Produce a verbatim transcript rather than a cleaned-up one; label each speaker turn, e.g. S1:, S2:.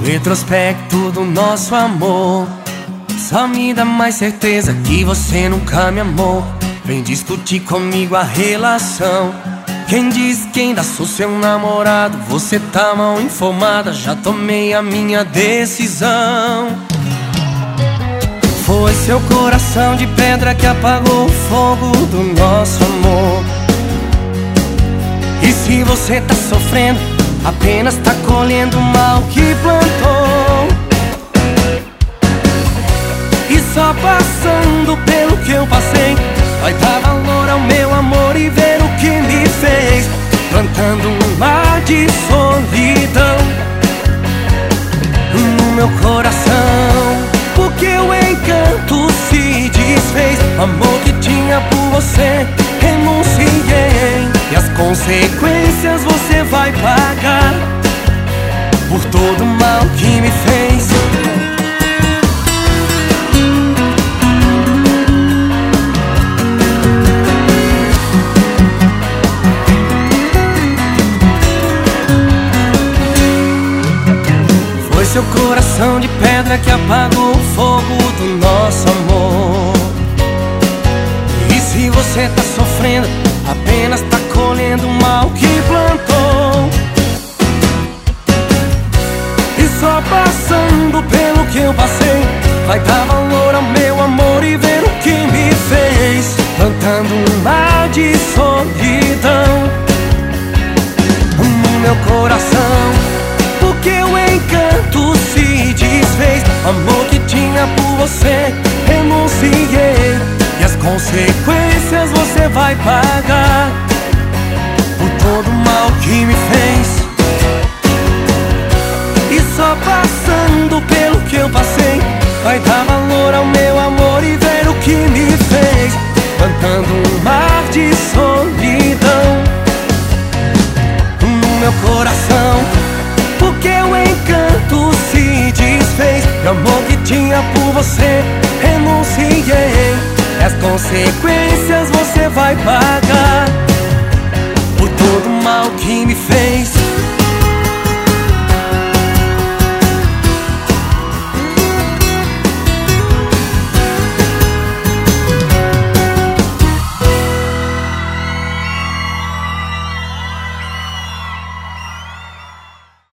S1: retrospecto do nosso amor só me dá mais certeza que você nunca me amou. Vem discutir comigo a relação. Quem diz que ainda sou seu namorado? Você tá mal informada, já tomei a minha decisão. Foi seu coração de pedra que apagou o fogo do nosso amor. E se você tá sofrendo, apenas tá colhendo o mal que plantou. E só passando pelo que eu passei vai dar valor ao meu amor e ver o que me fez, plantando um mar de solidão no meu coração. Porque o encanto se desfez, o amor que tinha por você renunciei. E as consequências você vai pagar por todo o mal que me fez. Foi seu coração de pedra que apagou o fogo do nosso amor. E se você tá sofrendo, apenas tá colhendo o mal que plantou. E só passando pelo que eu passei vai dar valor ao meu amor e ver o que me fez, plantando um mar de solidão no meu coração. Porque o encanto se desfez, o amor que tinha por você renunciei. E as consequências você vai pagar por todo o mal que me fez. E só passando pelo que eu passei vai dar valor ao meu amor e ver o que me fez, plantando um mar de solidão no meu coração. Porque o encanto se desfez, o amor que tinha por você renunciei. E as consequências você vai pagar por todo o mal que me fez.